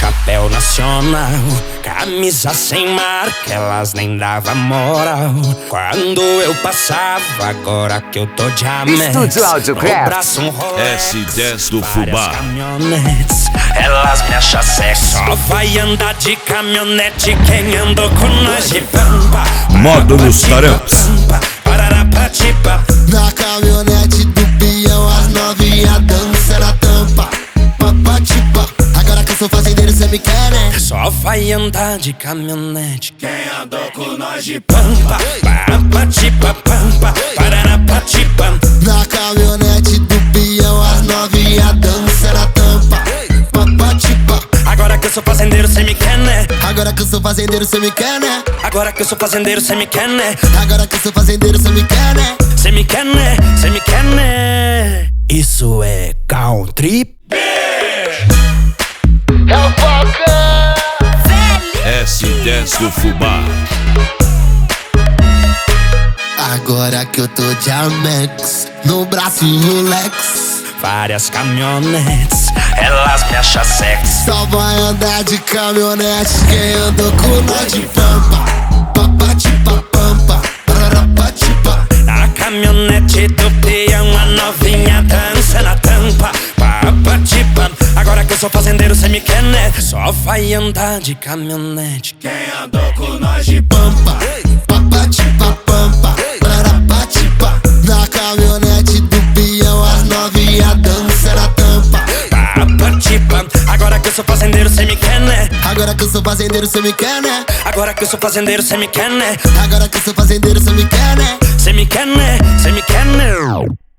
chapéu nacional, camisa sem marca, elas nem davam moral. Quando eu passava, agora que eu tô de Amex, Estúdio Audiocraft, braço um Rolex, S10 do várias Fubá. caminhonetes, elas me acham sexy. Só vai andar de caminhonete quem andou com nós de pampa. Modo nos tarantos. Na caminhonete do peão, as novinha dança na tampa. Papatipa, agora que eu sou fazendeiro, cê me quer, né? Só vai andar de caminhonete quem andou com nós de pampa. Papatipa, pampa, pararapatipa. Na caminhonete do peão, as novinha dança na tampa. Papatipa, Agora que eu sou fazendeiro, cê me quer, né? agora que eu sou fazendeiro, cê me quer, né? Agora que eu sou fazendeiro, cê me quer, né? Agora que eu sou fazendeiro, cê me quer, né? Cê me quer, né? Cê me quer, né? Isso é country. S10 do Fubá. Agora que eu tô de Amex, no braço Rolex, Várias caminhonetes, elas me acham sexy. só vai andar de caminhonete quem andou com nós de pampa. Papatipa, pampa, pararapatipa. Na caminhonete do peão, a novinha dança na tampa. Papatipa. Agora que eu sou fazendeiro, cê me quer, né? Só vai andar de caminhonete quem andou com nós de Pampa, papatipa, pampa, pararapatipa. Na caminhonete do peão, as novinha dança na tampa. Papatipa. Agora que eu sou fazendeiro, cê me quer, né? Agora que eu sou fazendeiro, cê me quer, né? Agora que eu sou fazendeiro, cê me quer, né? Agora que eu sou fazendeiro, cê me quer, né? Cê me quer, né? Cê me quer, né?